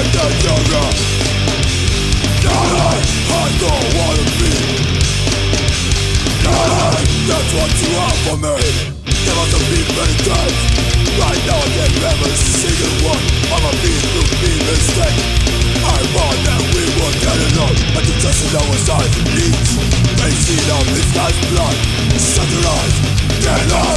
that younger. Not I don't wanna be. Not that's what you are for me. There must have been many times. Right now I can't remember a single one. I'm a being to be mistake. I thought that we were getting on, but it's just in our side each. They see now this guy's blood. Shut your eyes, get up.